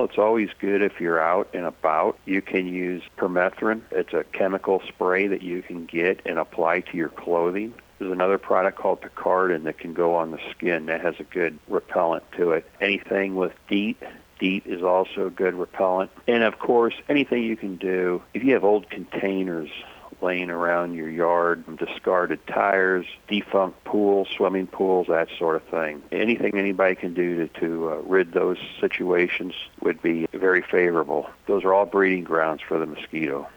Well, it's always good if you're out and about. You can use permethrin. It's a chemical spray that you can get and apply to your clothing. There's another product called Picardin that can go on the skin that has a good repellent to it. Anything with DEET. DEET is also a good repellent. And, of course, anything you can do, if you have old containers laying around your yard, discarded tires, defunct pools, swimming pools, that sort of thing. Anything anybody can do to rid those situations would be very favorable. Those are all breeding grounds for the mosquito.